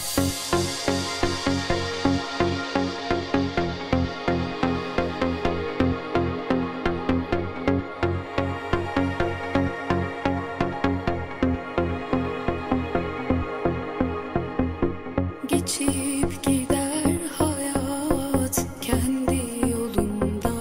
Geçip gider hayat kendi yolunda,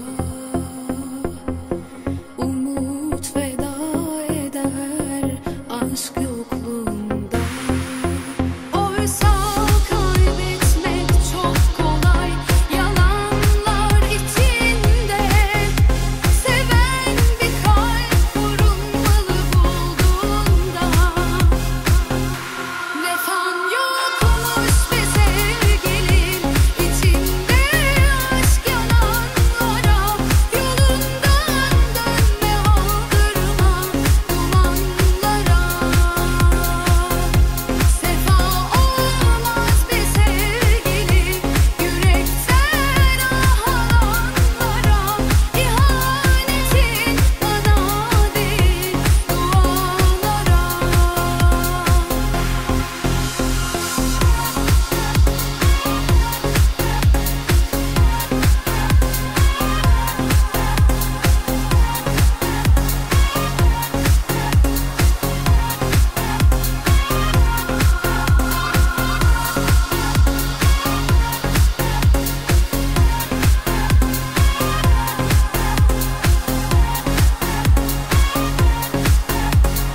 umut veda eder aşk yokluğunda. Oysa kaybetmek çok kolay, yalanlar içinde. Seven bir kalp korunmalı bulduğunda. Vefan yokmuş be sevgilim, içinde aşk yananlara. Yolundan dönme, aldırma dumanlara. Sefa olmaz be sevgilim, yürekten ah alanlara. İhanetin bana değil, dualara.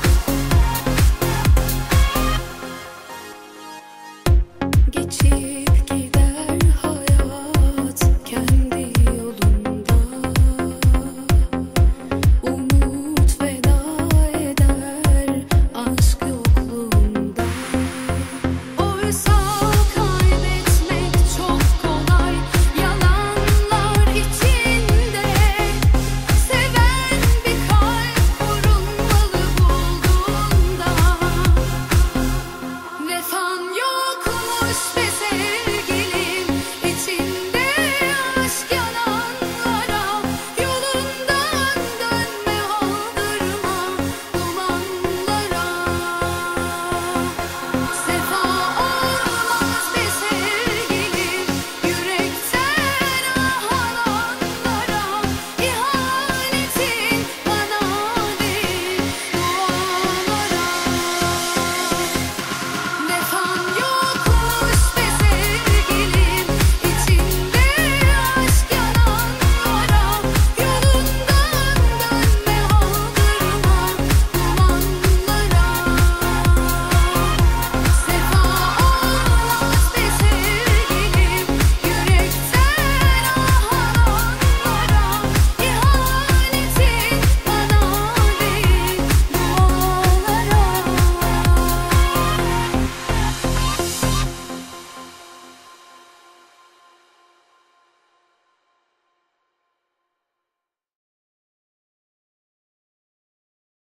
Geçip